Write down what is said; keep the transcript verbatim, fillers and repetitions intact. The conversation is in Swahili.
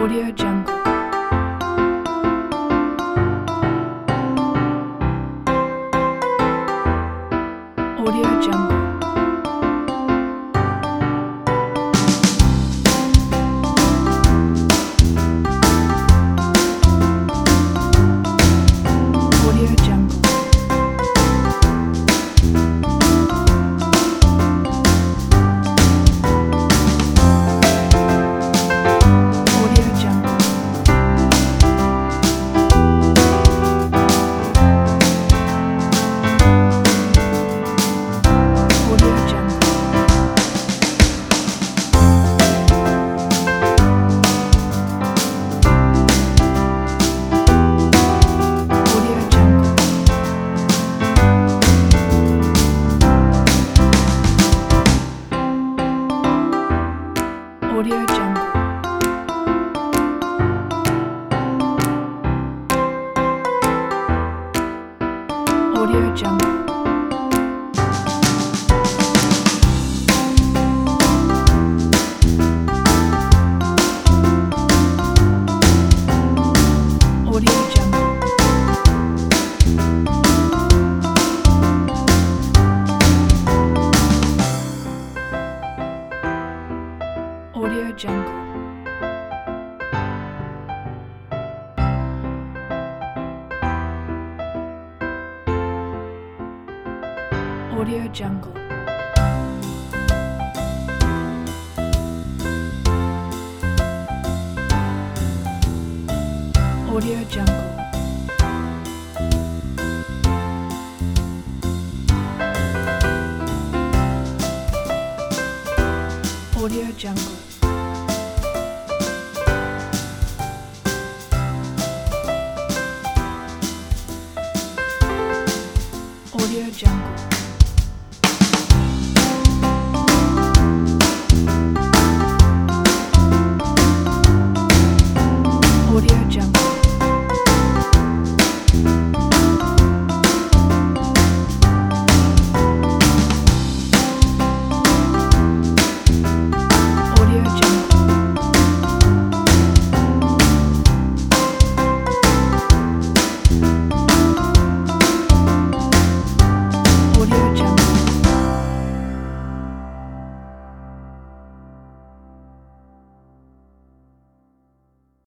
Audio Jungle. Audio Jungle. Audio Jungle. Audio Jungle. Audio Jungle. Audio Jungle. Audio Jungle. Audio Jungle. Audio Jungle. Audio Jungle. Audio Jungle. Audio Jungle. Audio Jungle. Audio Jungle.